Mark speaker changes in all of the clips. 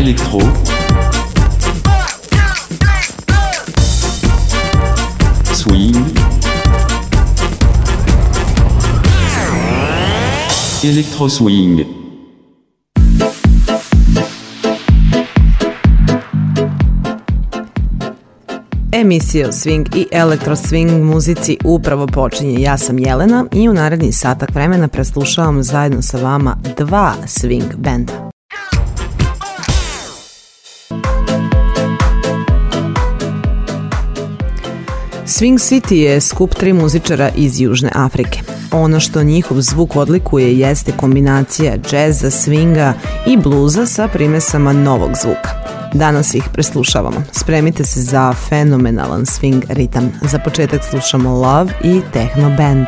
Speaker 1: Électro. Swing. Electro swing.
Speaker 2: Emisija o swing i elektro swing muzici upravo počinje. Ja sam Jelena i u naredni satak vremena preslušavam zajedno sa vama dva swing benda. Swing City je skup tri muzičara iz Južne Afrike. Ono što njihov zvuk odlikuje jeste kombinacija džeza, swinga i bluza sa primesama novog zvuka. Danas ih preslušavamo. Spremite se za fenomenalan swing ritam. Za početak slušamo Love i Techno Band.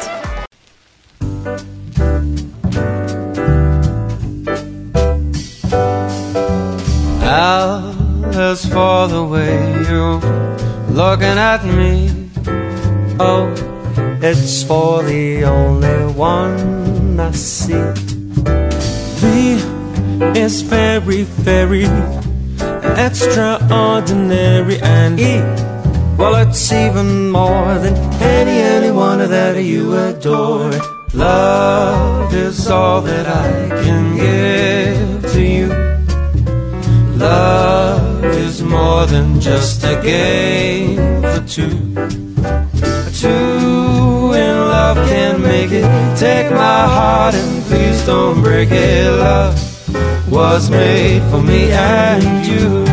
Speaker 3: As for the way you're looking at me, oh, it's for the only one I see. V is very, very extraordinary, and E, well, it's even more than any one that you adore. Love is all that I can give to you. Love is more than just a game for two. Two in love can make it. Take my heart and please don't break it. Love was made for me and you.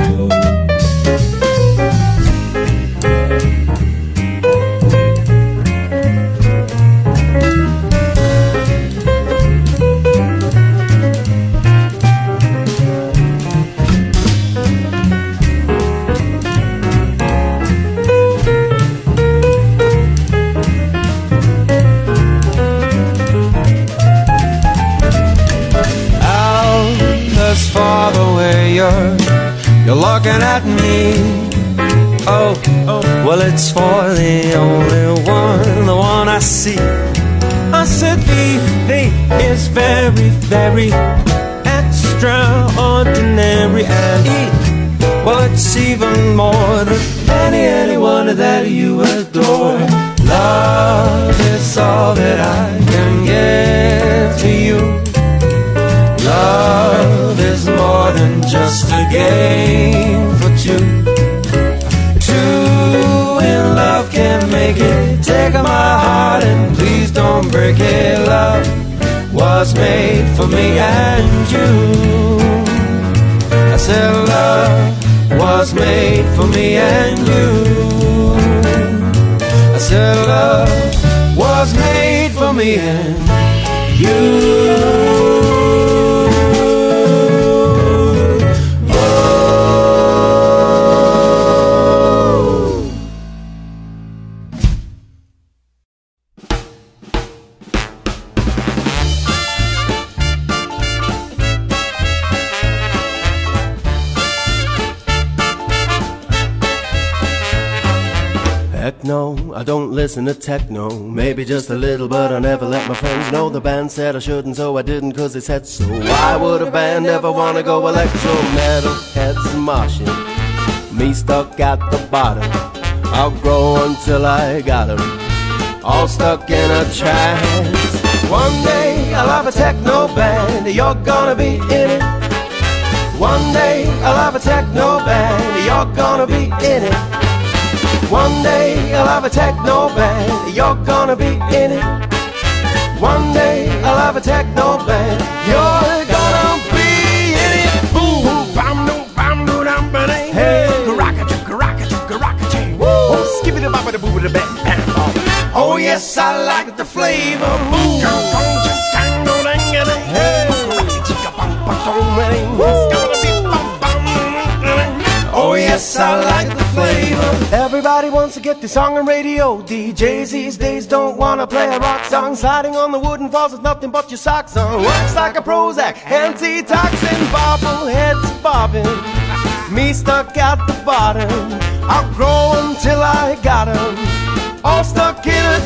Speaker 3: For the way you're looking at me, oh, well, it's for the only one, the one I see. I said the is very, very extraordinary, and E, well, it's even more than anyone that you adore. Love is all that I can give to you. Love is more than just a game for two. Two in love can make it. Take my heart and please don't break it. Love was made for me and you. I said love was made for me and you. I said love was made for me and you. No, I don't listen to techno, maybe just a little, but I never let my friends know. The band said I shouldn't, so I didn't, cause they said so. Why would a band ever wanna go electro? Metal heads moshing, me stuck at the bottom. I'll grow until I got 'em, all stuck in a trance. One day I'll have a techno band, you're gonna be in it. One day I'll have a techno band, you're gonna be in it. One day I'll have a techno band, you're gonna be in it. One day I'll have a techno band, you're gonna be in it. Boom, bam, no, bam, no, dam, ba, hey, rocket, woo, skip it, bop it, boo, it, bam, bam. Oh yes, I like the flavor. Boom, hey, oh yes, I like the flavor. Everybody wants to get this song on radio. DJs these days don't wanna play a rock song. Sliding on the wooden falls with nothing but your socks on. Works like a Prozac, antitoxin, bobbleheads bobbing. Me stuck at the bottom, I'll grow until I got 'em, all stuck in a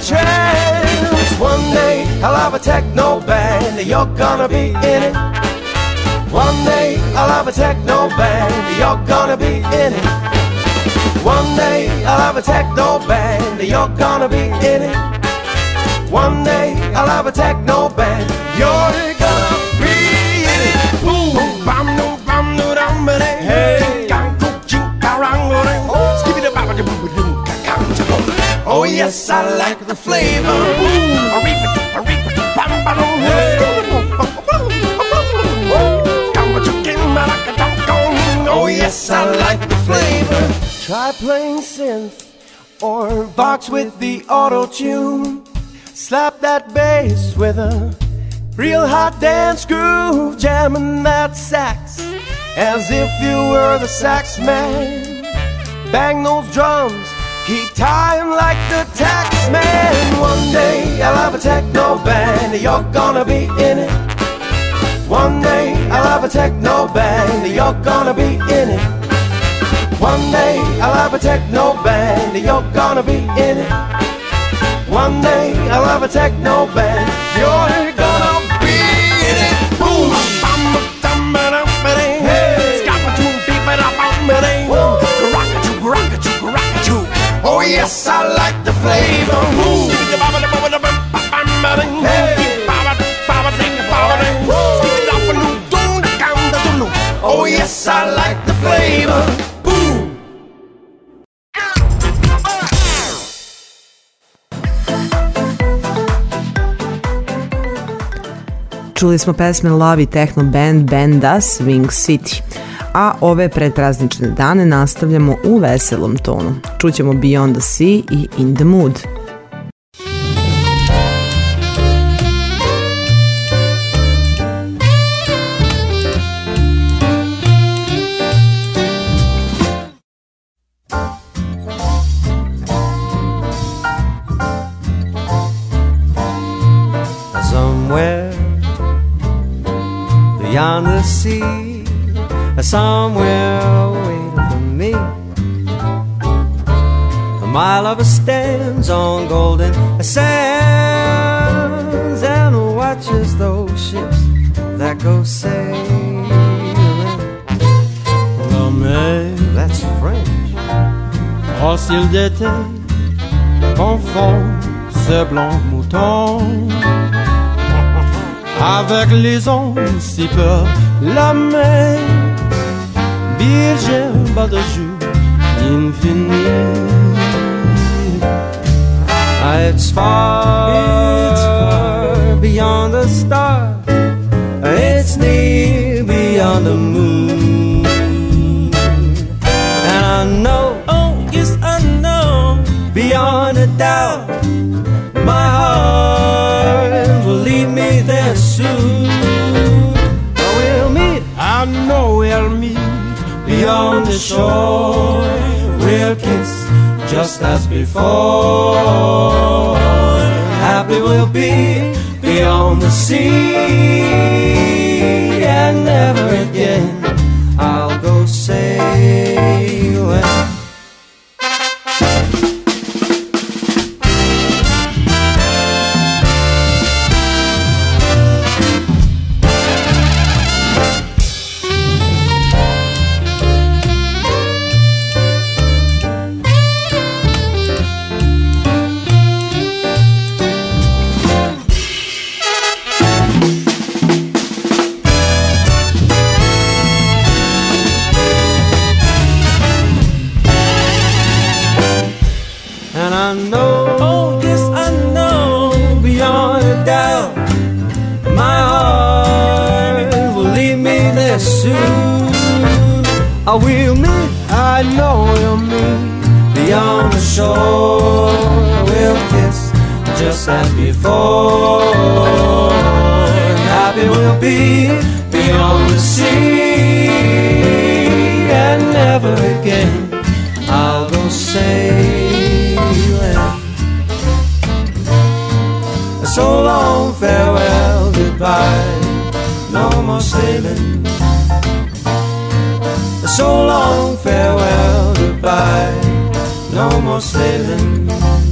Speaker 3: trance. One day I'll have a techno band, you're gonna be in it. One day I'll have a techno band, you're gonna be in it. One day I'll have a techno band, you're gonna be in it. One day I'll have a techno band, you're gonna be in it. Boom, bam, no, bam, no, dam, ba, hey, gang, go, ching, karang, go, ding, skip it, bam, boom, boom, kakang, chako. Oh yes, I like the flavor. A reap it, bam, bam, hey. Oh yes, I like the flavor. Try playing synth or box with the auto-tune. Slap that bass with a real hot dance groove. Jamming that sax as if you were the sax man. Bang those drums, keep time like the tax man. One day I'll have a techno band, you're gonna be in it. One day I'll have a techno band, you're gonna be in it. One day I'll have a techno band, you're gonna be in it. One day I'll have a techno band, you're gonna be in it. Boom, hey, oh yes, I like the flavor. Boom, hey, oh yes, I like the flavor. Boom.
Speaker 2: Čuli smo pesme Love i techno band benda Swing City, a ove predpraznične dane nastavljamo u veselom tonu. Čućemo Beyond the Sea i In the Mood.
Speaker 3: Beyond the sea, somewhere waiting for me. A mile of it stands on golden sands and watches those ships that go sailing. La mer, that's French. Au ciel d'été, confond ce blanc mouton. Avec les ondes si peur la mer, virgin bas de jour infini. It's far beyond the stars, it's near beyond the moon. And I know, oh yes I know, beyond a doubt, my heart will lead me there soon. We'll meet, I know we'll meet beyond the shore. We'll kiss just as before. Happy we'll be beyond the sea, and never again I'll go sailing. I will meet, I know we'll meet beyond the shore. We'll kiss just as before. Happy we'll be beyond the sea, and never again I'll go sailing. So long, farewell, goodbye, no more sailing. So long, farewell, goodbye, no more sailing.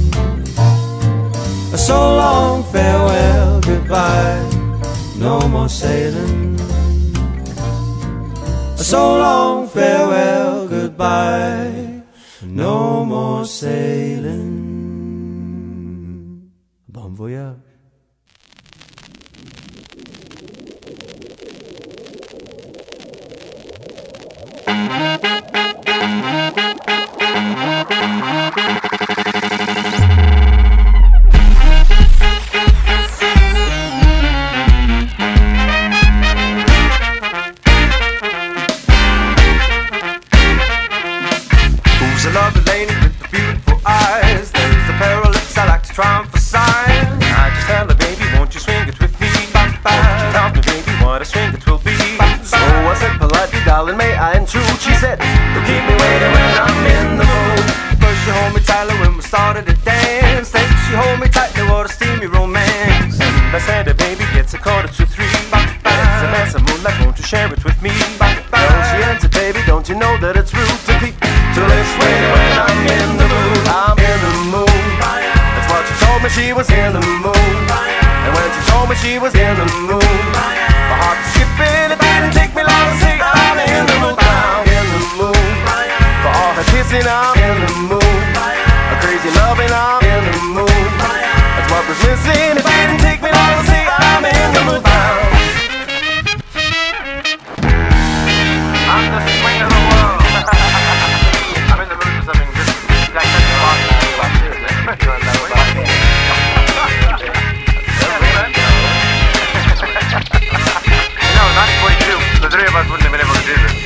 Speaker 3: So long, farewell, goodbye, no more sailing. So long, farewell, goodbye, no more sailing. Bon voyage.
Speaker 4: Who's a lovely lady with the beautiful eyes? There's a pair of lips I like to try and emphasize. I just tell her, baby, won't you swing it with me? Won't you tell me, baby, what a swing it will be?
Speaker 3: So I said politely, darling, may I intrude? She said, don't keep me waiting when I'm in the mood.
Speaker 4: First she hold me tightly when we started to dance. Then she hold me tightly, what a steamy romance. And I said, baby, it's 2:45. There's a moonlight, won't you share it with me?
Speaker 3: Well, she answered, baby, don't you know that it's rude to keep till it's waiting when I'm in the mood? I'm in the mood. That's what she told me, she was in the mood. And when she told me she was in the mood, my heart was skipping, it didn't take me long to say I'm in the mood. I'm in the mood. For all her kissing, I'm in the mood. A crazy loving, I'm in the mood. That's what was missing, it didn't take me long to say I'm in the mood.
Speaker 4: I'm the swing of the world. I'm in the mood for something just like that. No, 1942. The three of us wouldn't have been able to do this.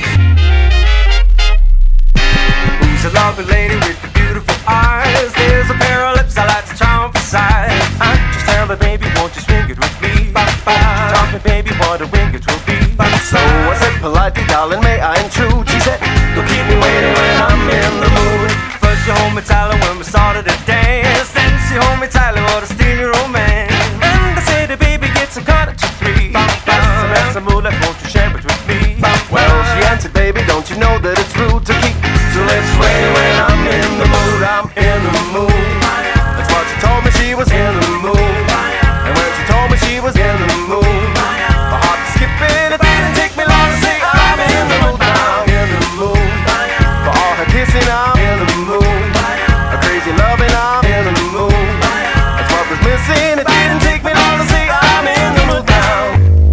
Speaker 4: Who's a lovely lady with the beautiful eyes? There's a pair of lips I like to try and emphasize. Just tell me, baby, won't you swing it with me? Tell me, baby, what a wing it will be.
Speaker 3: So I said politely, darling, may I intrude? She said, don't keep me waiting when I'm in the mood.
Speaker 4: First she hold me tightly when we started to dance. Then she hold me tightly, what a steamy romance. And I said, baby, it's 2:45. That's a moonlight, won't you share it with me?
Speaker 3: Well, she answered, baby, don't you know that it's rude to keep till it's waiting when I'm in the mood? I'm in the mood. That's what she told me, she was in the mood. And when she told me she was in the mood, my heart was skipping, it didn't take me long to say I'm in the mood. I'm in the mood. For all her kissing, I'm in the mood. A crazy loving, I'm in the mood. That's what was missing, it didn't take me long to say I'm in the mood now.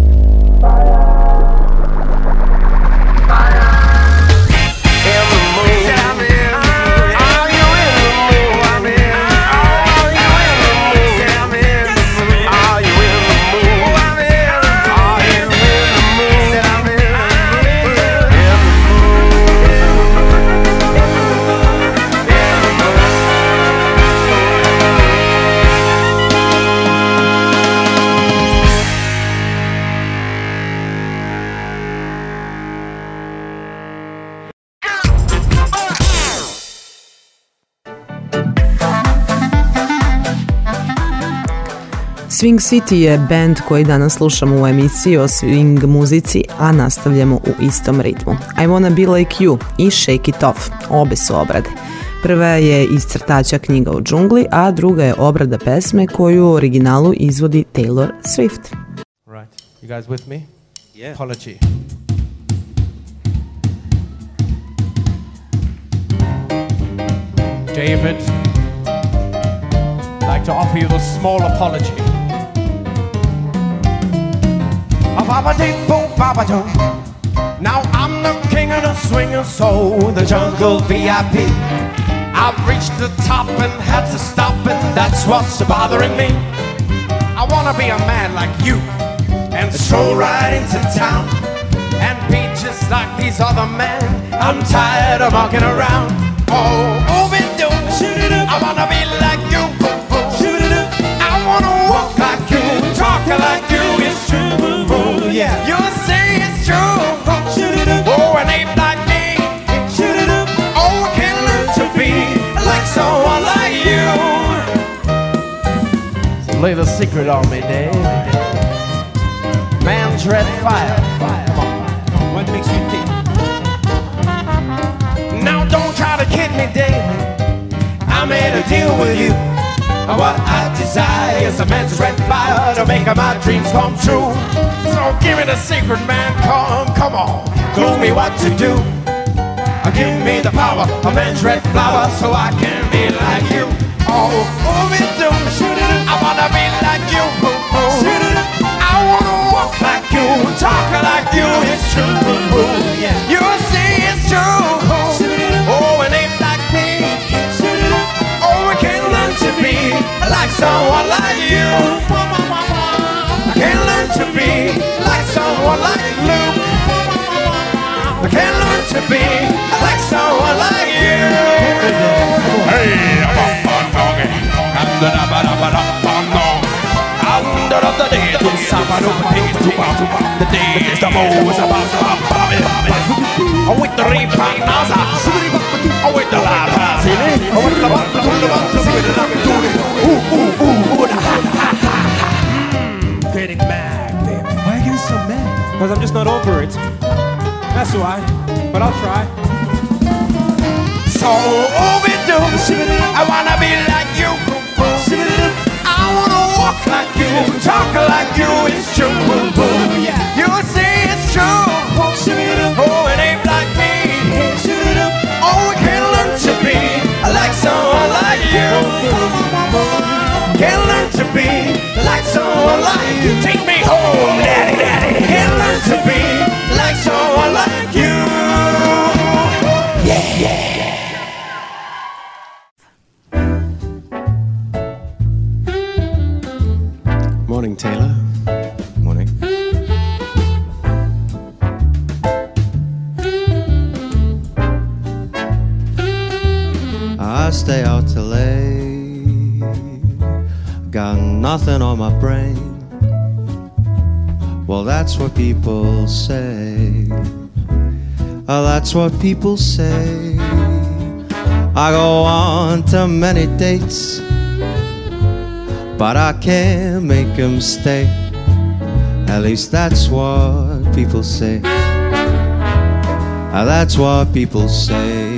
Speaker 3: In the mood. Are you in the mood? I'm in. Are you in the mood? I'm in the mood. Are you in the mood? I'm in. Are you in the mood? I'm in.
Speaker 2: Swing City je band koji danas slušamo u emisiji o swing muzici, a nastavljamo u istom ritmu. I Wanna Be Like You i Shake It Off, obe su obrade. Prva je iz crtača Knjiga u džungli, a druga je obrada pesme koju u originalu izvodi Taylor Swift.
Speaker 5: Right, you guys with me?
Speaker 6: Yeah.
Speaker 5: Apology. David, I'd like to offer you the small apology. Now I'm the king of the swinging soul, the jungle VIP. I've reached the top and had to stop, and that's what's bothering me. I wanna be a man like you and stroll right into town and be just like these other men. I'm tired of walking around. Oh, do I wanna be like you. I wanna walk like you, talk like you. It's true, yeah. You say it's true. Oh, an ape like me. Oh, I can learn to be like someone like you. So lay the secret on me, Dave. Man's red fire. Come on. What makes you think? Now don't try to kid me, Dave. I made a deal with you. What I desire is a man's red fire to make my dreams come true. So give me the secret, man. Come on. told me what to do. Give me the power, a man's red flower, so I can be like you. Oh, me do. I wanna be like you. I wanna walk like you, talk like you. It's true. You see it's true. Oh, an ape like me. Oh, we can learn to be like someone like you. I can learn to be like someone like Luke. I can learn to be like someone like you. Hey, I'm on doggy. I'm the day to the day is the most about with the repanaza, with the lava, with the getting mad, baby. Why are you so mad? Because I'm just not over it. That's why, but I'll try. So we do. I wanna be like you. I wanna walk like you, talk like you. It's true. You see it's true. Oh, it ain't like me. Oh, we can learn to be like someone like you. Can learn to be like someone like you. Take me home, daddy, daddy. Can learn to be like someone like you. Yeah, yeah. Morning, Taylor. Morning. I stay out till late. Got nothing on my brain. Well, that's what people say. Oh, that's what people say. I go on to many dates, but I can't make them stay. At least that's what people say. That's what people say.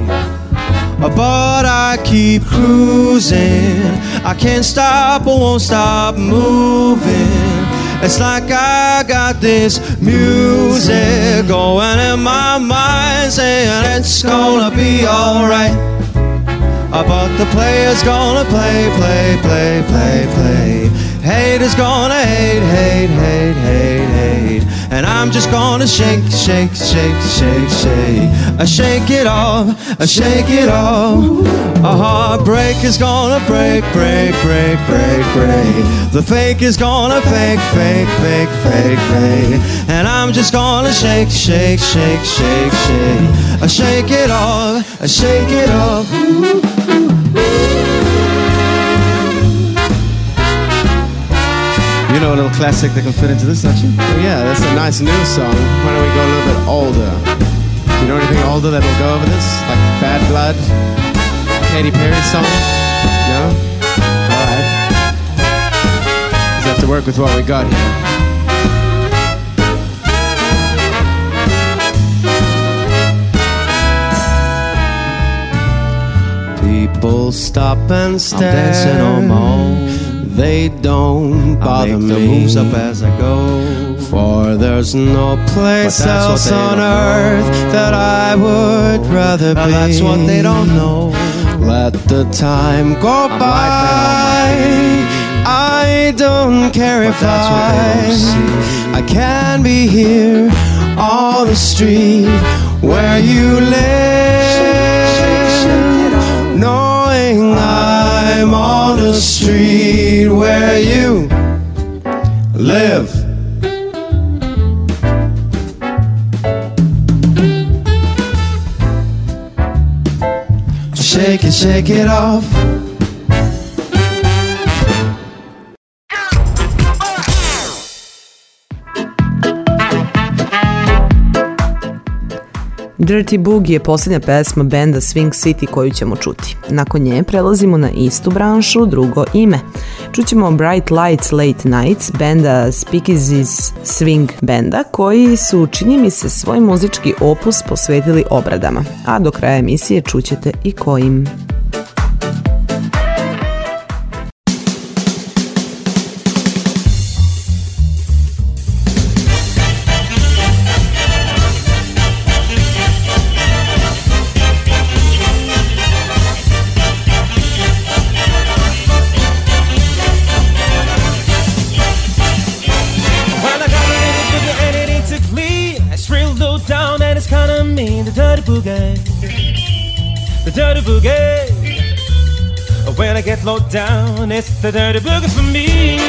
Speaker 5: But I keep cruising. I can't stop, I won't stop moving. It's like I got this music going in my mind, saying it's gonna be alright. But the player's gonna play, play, play, play, play. Haters gonna hate, hate, hate, hate, hate. And I'm just gonna shake, shake, shake, shake, shake. I shake it off, I shake it off. A heartbreak is gonna break, break, break, break, break. The fake is gonna fake, fake, fake, fake, fake. And I'm just gonna shake, shake, shake, shake, shake. I shake it off, I shake it off. You know a little classic that can fit into this, don't you?
Speaker 3: Oh, yeah, that's a nice new song. Why don't we go a little bit older? Do you know anything older that will go over this? Like Bad Blood? Katy Perry song? No? Alright. Just have to work with what we got here. People stop and stare.
Speaker 1: I'm dancing on my own.
Speaker 3: They don't bother me.
Speaker 1: I make the moves up as I go.
Speaker 3: For there's no place else on earth that I would rather be.
Speaker 1: That's what they don't know.
Speaker 3: Let the time go by. I don't care if I can be here on the street where you live, knowing I'm on the street where you live. Shake it off.
Speaker 2: Dirty Boogie je posljednja pesma benda Swing City koju ćemo čuti. Nakon nje prelazimo na istu branšu, drugo ime. Čućemo Bright Lights Late Nights benda Speakeasies Swing benda koji su, čini mi se, svoj muzički opus posvetili obradama, a do kraja emisije čućete i kojim.
Speaker 4: me, the dirty boogie. The dirty boogie. When I get low down, it's the dirty boogie for me.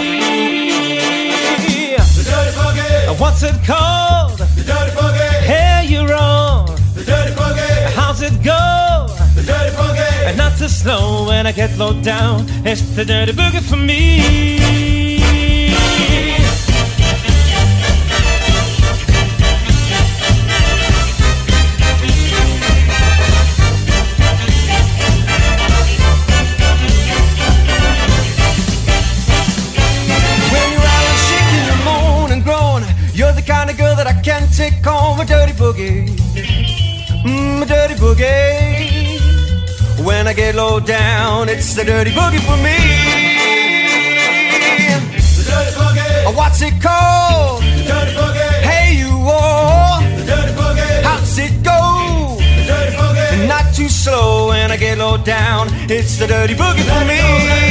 Speaker 5: The dirty boogie.
Speaker 4: What's it called?
Speaker 5: The dirty boogie.
Speaker 4: Hey, you're wrong.
Speaker 5: The dirty boogie.
Speaker 4: How's it go?
Speaker 5: The dirty boogie.
Speaker 4: And not too slow when I get low down. It's the dirty boogie for me.
Speaker 3: You're the kind of girl that I can't take home. A dirty boogie, a dirty boogie. When I get low down, it's the dirty boogie for me.
Speaker 5: The dirty boogie.
Speaker 3: What's it called?
Speaker 5: The dirty boogie.
Speaker 3: Hey, you all.
Speaker 5: The dirty boogie.
Speaker 3: How's it go?
Speaker 5: The dirty boogie.
Speaker 3: Not too slow when I get low down. It's the dirty boogie for me.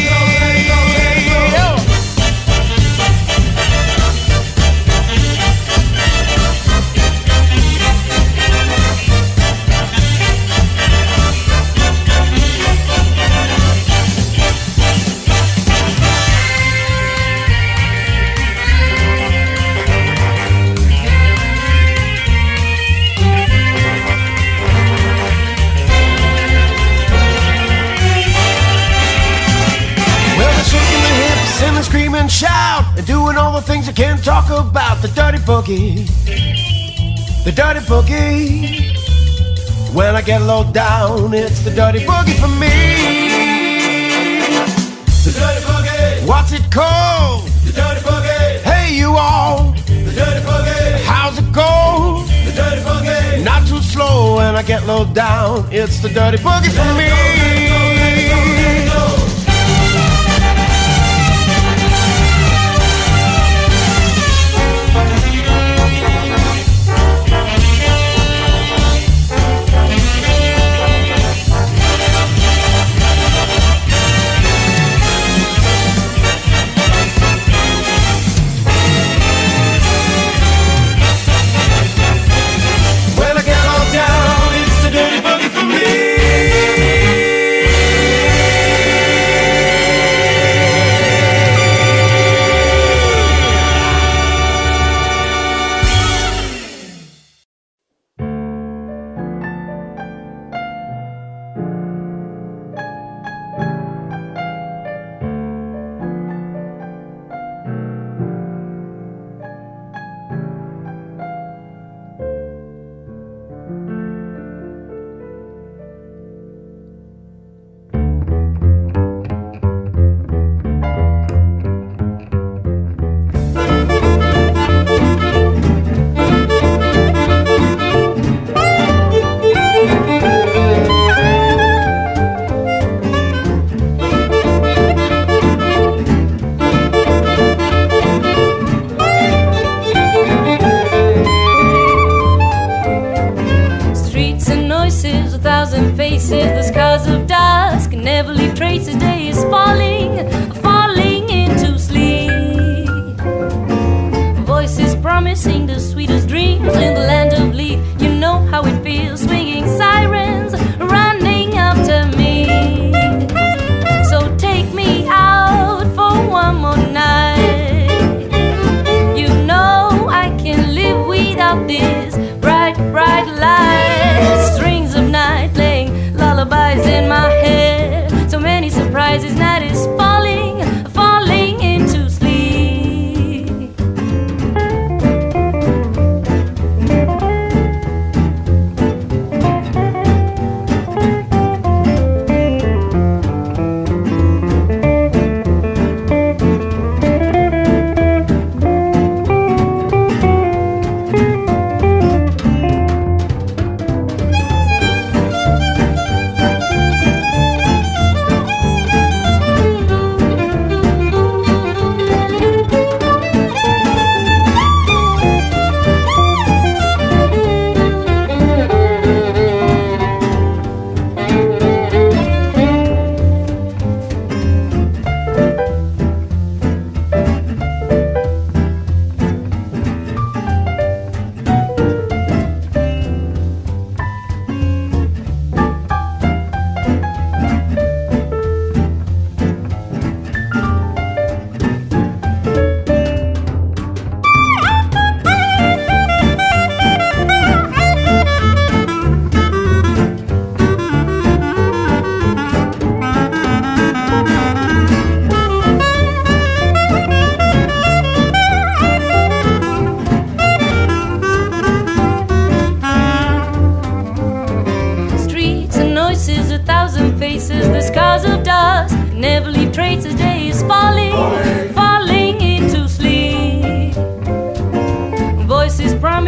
Speaker 5: Scream and shout and doing all the things I can't talk about. The dirty boogie, the dirty boogie. When I get low down, it's the dirty boogie for me. The dirty boogie. What's it called? The dirty boogie. Hey, you all. The dirty boogie. How's it go? The dirty boogie. Not too slow when I get low down. It's the dirty boogie for me.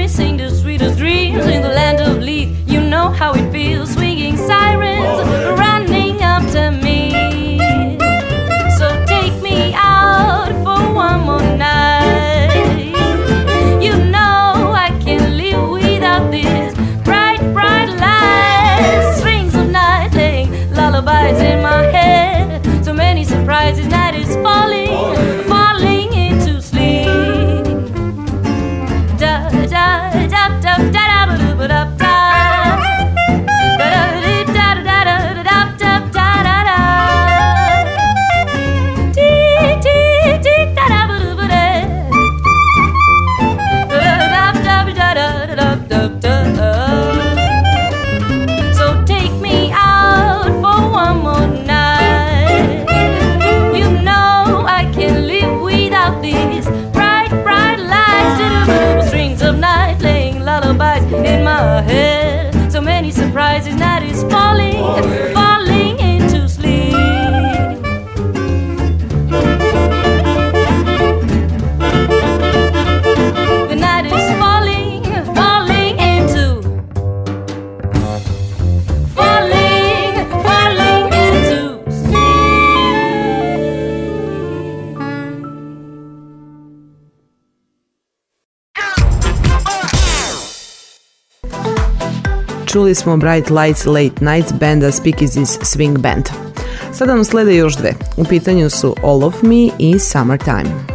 Speaker 6: me sing the sweetest dreams in the land of Leith. You know how it feels, swinging sirens running after me. So take me out for one more night. You know I can't live without this bright, bright lights. Strings of night playing lullabies in my head. So many surprises, night is falling, falling into sleep. Da da da da da da da da da da. So take me out for one more night. You know I can't live without these bright, bright lights. Strings of night playing lullabies in my head. So many surprises, night is falling, falling into sleep. The night is falling, falling into, falling, falling into sleep.
Speaker 2: Čuli smo Bright Lights Late Nights benda Speakeasy's Swing Band. Sada nam slede još dve. U pitanju su All of Me i Summertime.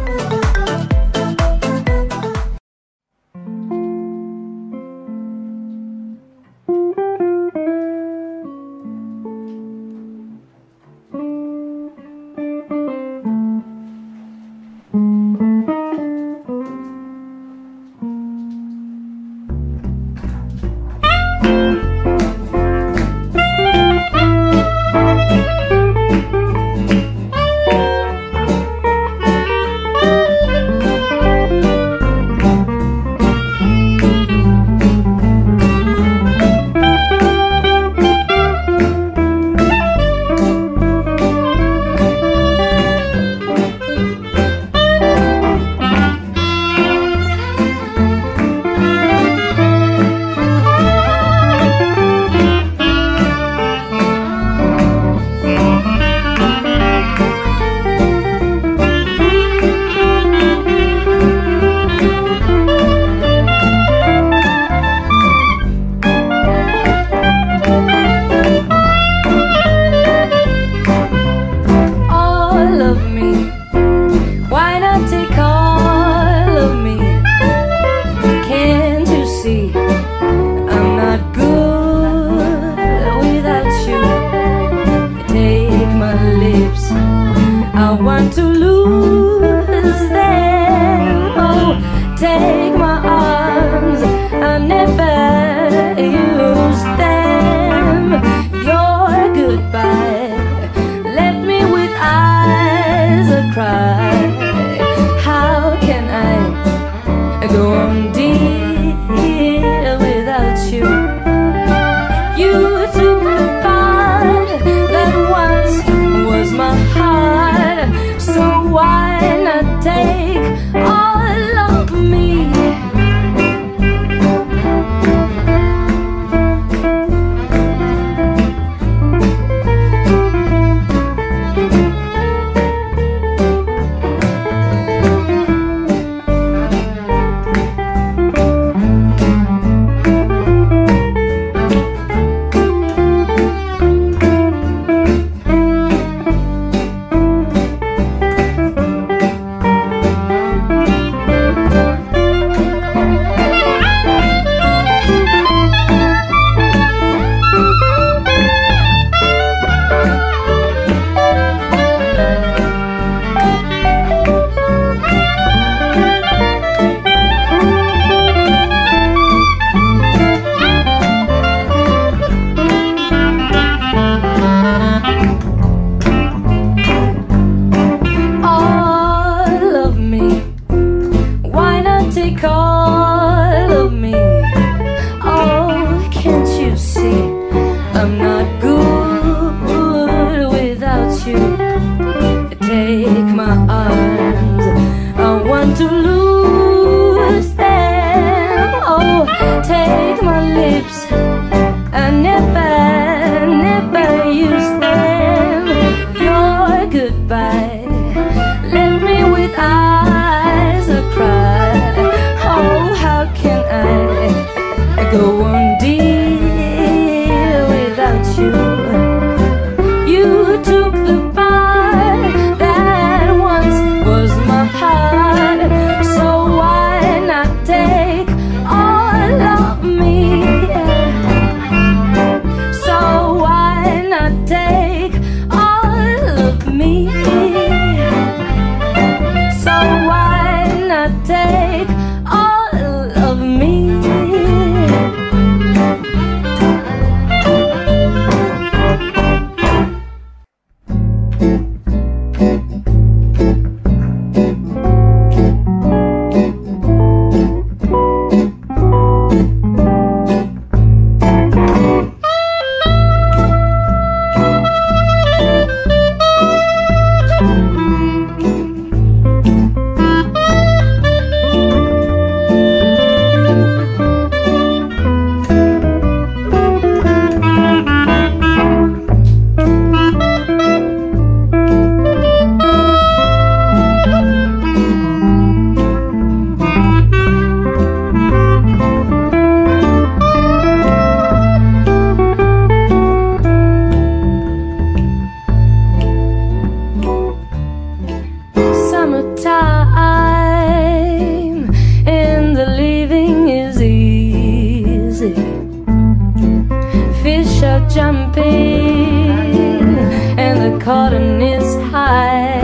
Speaker 6: cotton is high.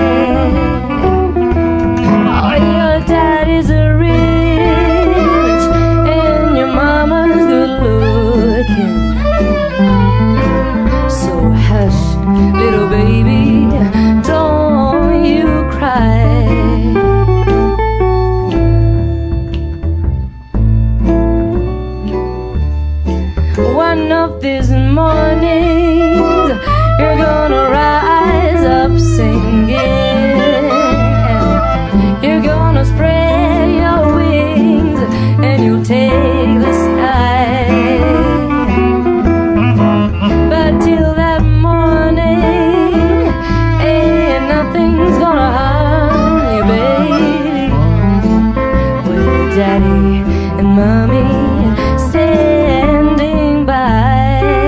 Speaker 6: Oh, your daddy's a rich and your mama's good looking. So hush, little baby, don't you cry. One of these mornings you're gonna rise up singing. You're gonna spread your wings and you'll take the sky. But till that morning, ain't nothing's gonna harm you, baby. With daddy and mommy standing by.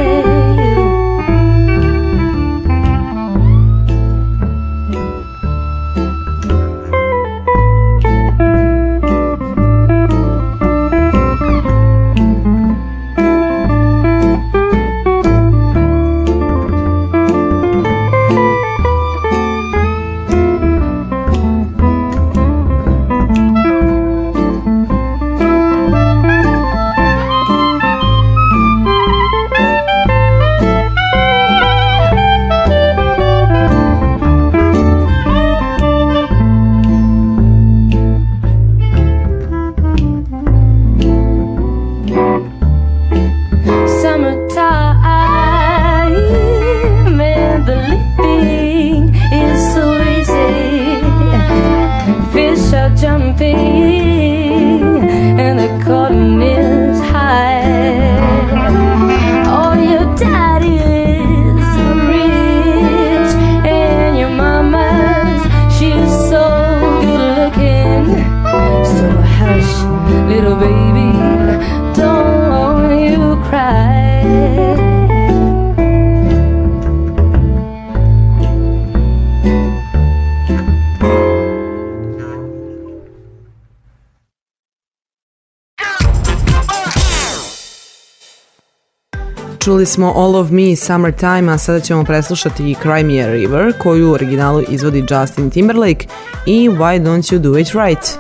Speaker 2: Čuli smo All of Me, Summertime, a sada ćemo preslušati Cry Me a River, koju u originalu izvodi Justin Timberlake, i Why Don't You Do It Right.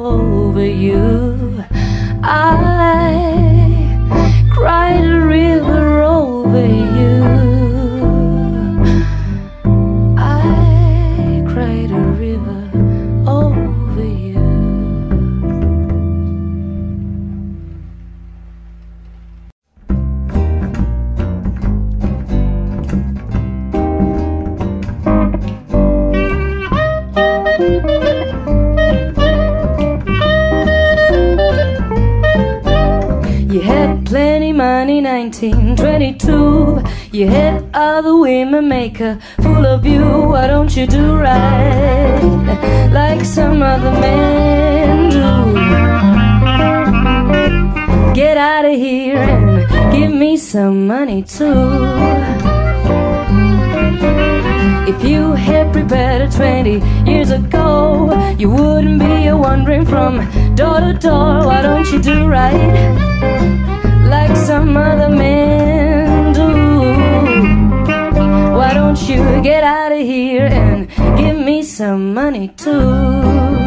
Speaker 6: over you. I cried a river over you. I cried a river over you. You had plenty money, 1922. You had other women make a fool of you. Why don't you do right like some other men do? Get out of here and give me some money too. If you had prepared it 20 years ago, you wouldn't be wandering from door to door. Why don't you do right like some other men do? Why don't you get out of here and give me some money too?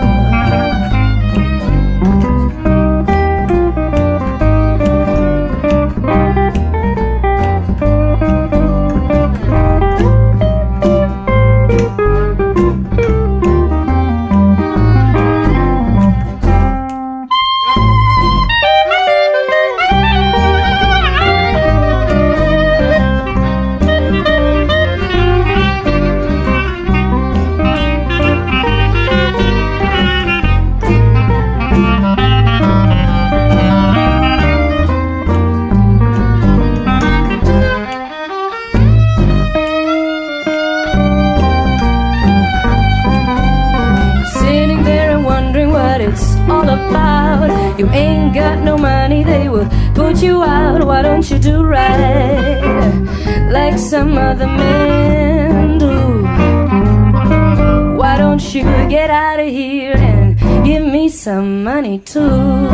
Speaker 6: You ain't got no money, they will put you out. Why don't you do right like some other men do? Why don't you get out of here and give me some money too?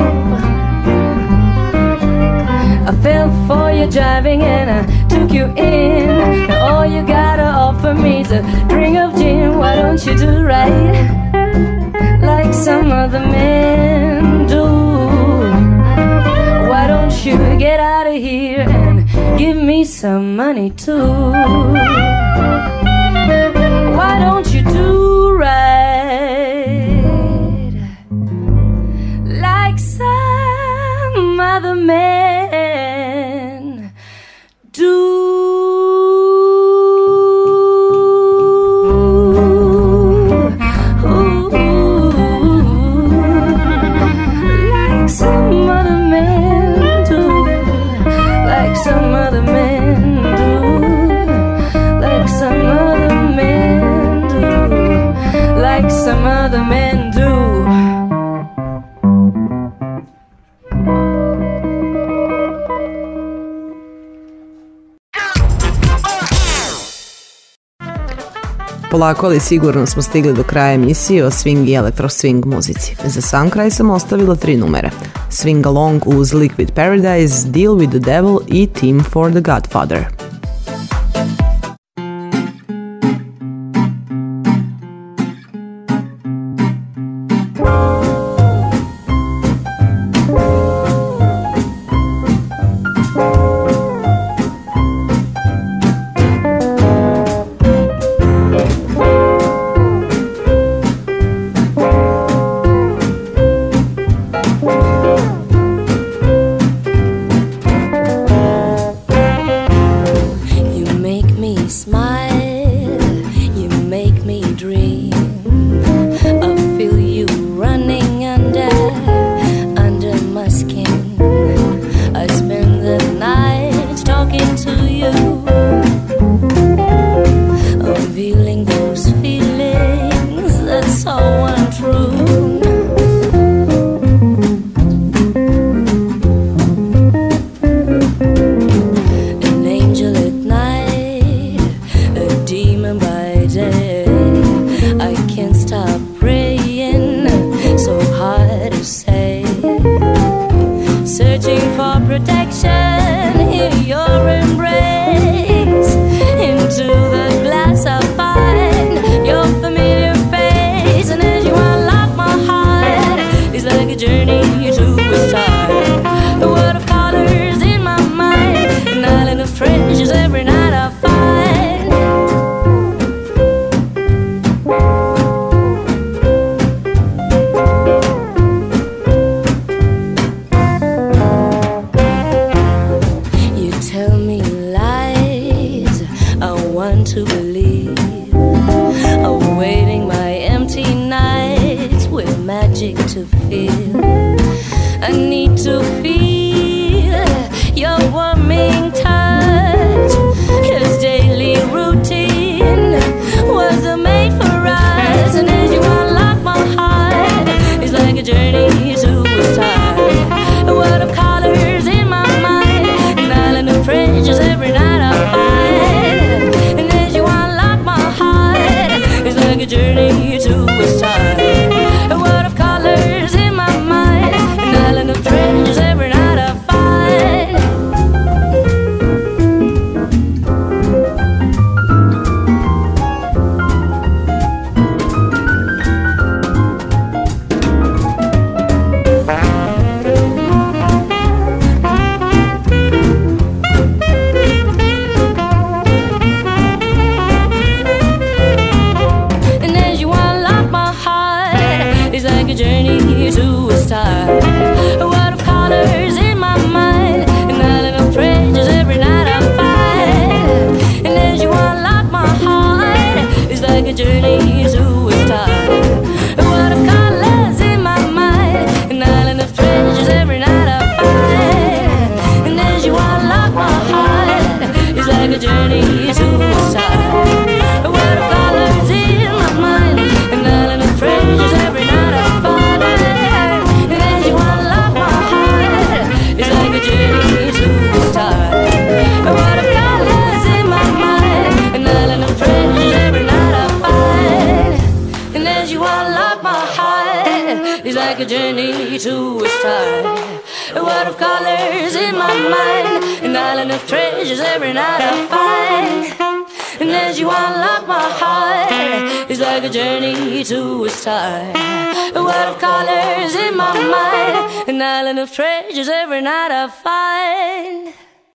Speaker 6: I fell for your driving and I took you in. Now all you gotta offer me is a drink of gin. Why don't you do right like some other men do? Why don't you get out of here and give me some money too? Why don't you do right like some other men do? Some other men do.
Speaker 2: Polako ali sigurno smo stigli do kraja emisije o swing i elektro-swing muzici. Za sam kraj sam ostavila 3 numere. Swing Along uz Liquid Paradise, Deal with the Devil i Team for the Godfather.
Speaker 6: is like a journey to a star. A world of colors in my mind, an island of treasures every night I find. You tell me lies I want to believe, awaiting my empty nights with magic to feel. I need to feel your warming touch, 'cause daily routine was made for us. And as you unlock my heart, it's like a journey to a star. A world of colors in my mind, an island of treasures every night I find. And as you unlock my heart, it's like a journey to a star. A world of colors in my mind, an island of treasures every night I find. And as you unlock my heart, it's like a journey to a star. A world of colors in my mind, an island of treasures every night I find. And as you unlock my heart, it's like a journey to a star. A world of colors in my mind, an island of treasures every night I find. And as you unlock my heart, it's like a journey to a star. A world of colors in my mind, an island of treasures every night I find. And as you unlock my heart, it's like a journey to a star. A world of colors in my mind, an island of treasures every night I find. And as you unlock my heart, it's like a journey to a star. A world of colors in my mind, an island of treasures every night I find. And as you unlock my heart, it's like a journey to a star. A world of colors in my mind, an island of treasures every night I find.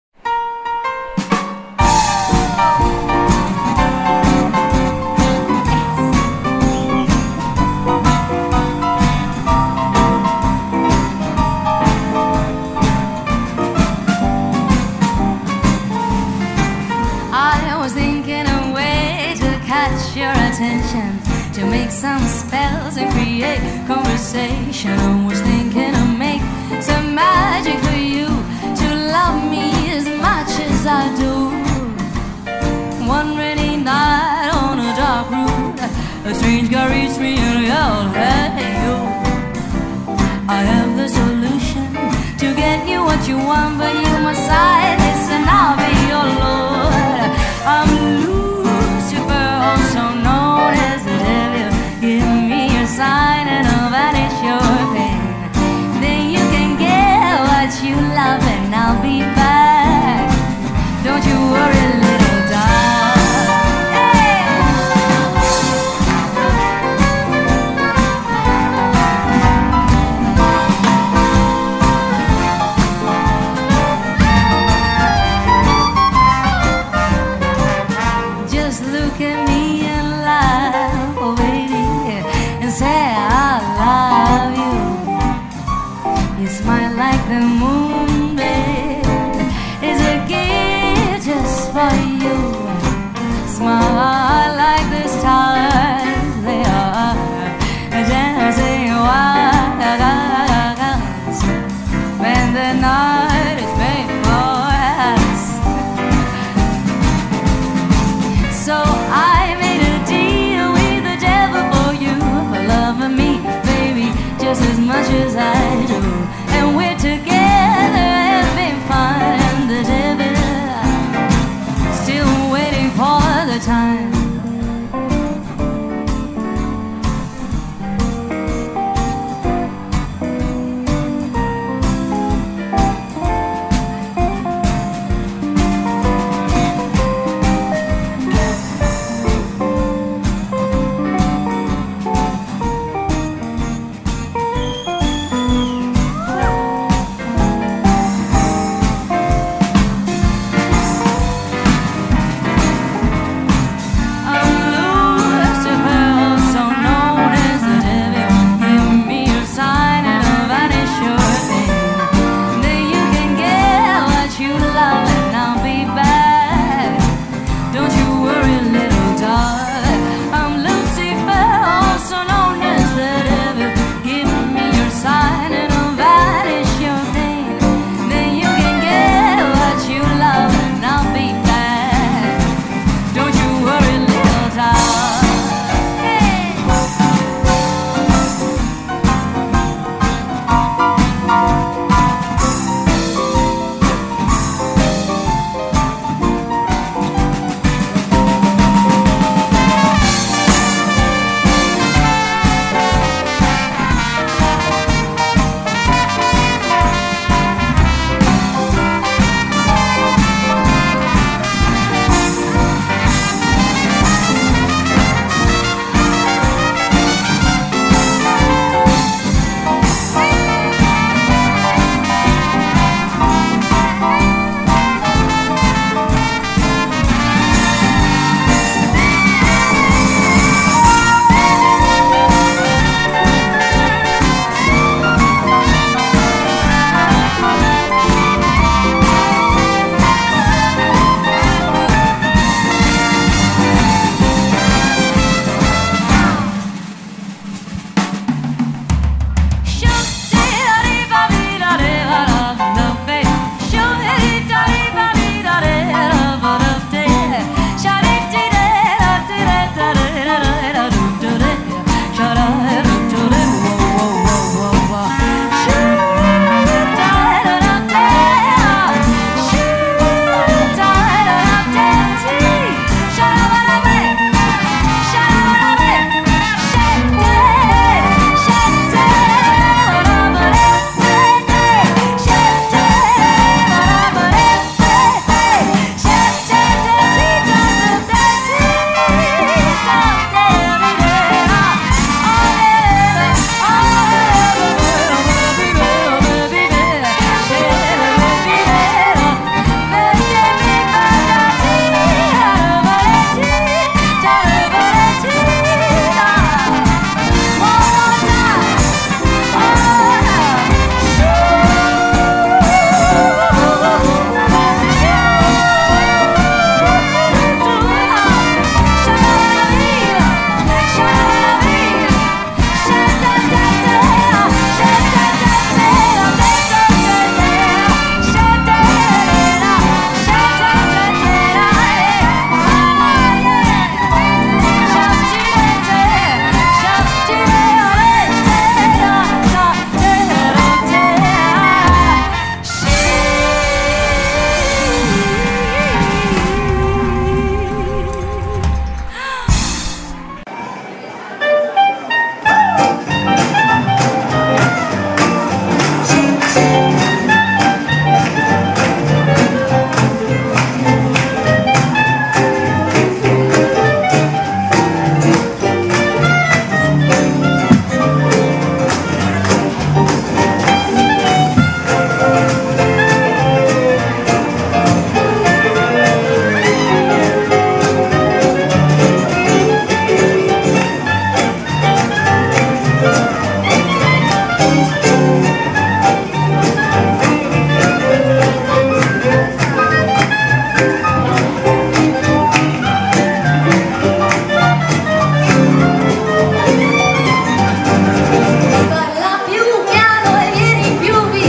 Speaker 7: I was thinking a way to catch your attention, to make some spells and create conversation. I was thinking to make some magic for you, to love me as much as I do. One rainy night on a dark road, a strange girl reached me and yelled, "Hey you, I have the solution to get you what you want, but you must sign this and I'll be your lord. I'm Lucifer, also known as the devil. Give me your sign and I'll vanish your pain. Then you can get what you love and I'll be back. Don't you worry, little dog." Hey! Just look at me and laugh, oh baby, and say I love you. You smile like the moon, babe. It's a gift just for you. Smile like the stars, they are dancing wild when the night is made for us. So I made a deal with the devil for you, for loving me, baby, just as much as I do. And we're together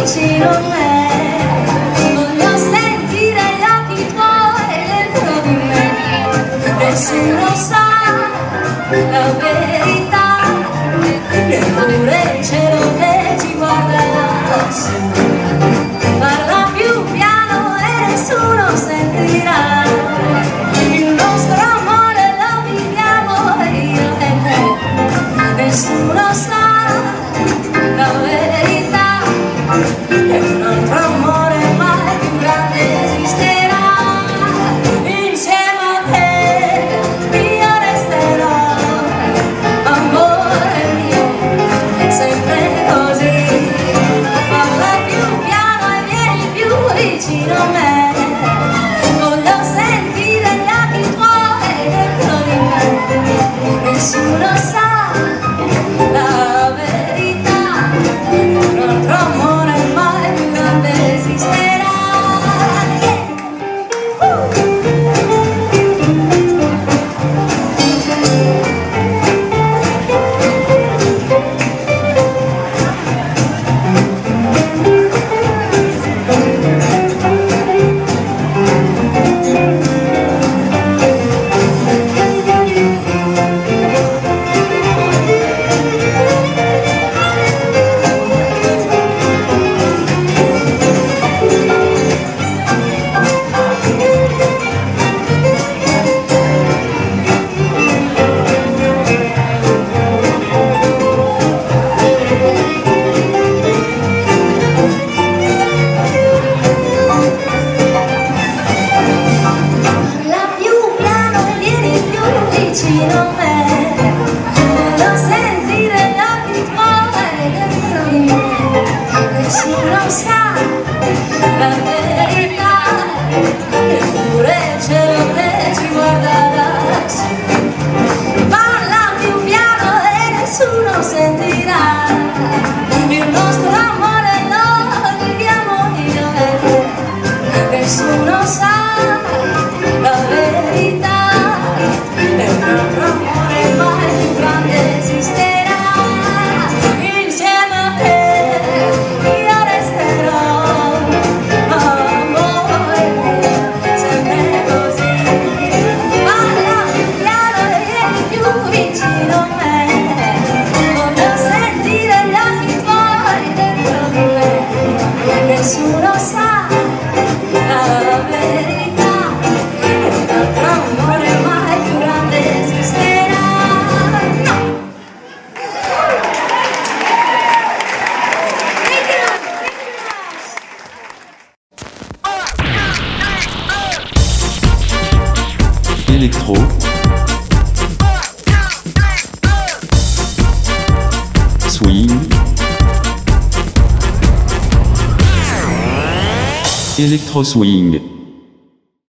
Speaker 7: vicino a me. Voglio sentire gli occhi tuoi dentro di me. Nessuno sa la verità, neppure il cielo che ci guarda lassù. Parla più piano e nessuno sentirà. Il nostro amore lo viviamo io e te. Nessuno sa la verità, e un altro amore mai più grande esisterà. Insieme a te io resterò, amore mio, sempre così. Parla più piano e vieni più vicino a me. Voglio sentire gli occhi tuoi dentro di me. Nessuno sa la verità, un altro amore mai più grande esisterà. Vicino a me, voglio sentire gli occhi tuoi dentro di me. Nessuno sa la verità, neppure il cielo che ci guarda lassù. Parla più piano e nessuno sentirà. Il nostro amore lo viviamo io e te. Nessuno sa la verità, e un altro amore mai più grande esisterà. Insieme a te io resterò, amore mio, sempre così. Parla più piano e vieni più vicino a me. Voglio sentire gli occhi tuoi dentro di me. Nessuno sa la verità, e un altro amore mai più grande esisterà. No!
Speaker 8: Électro, swing, électro swing.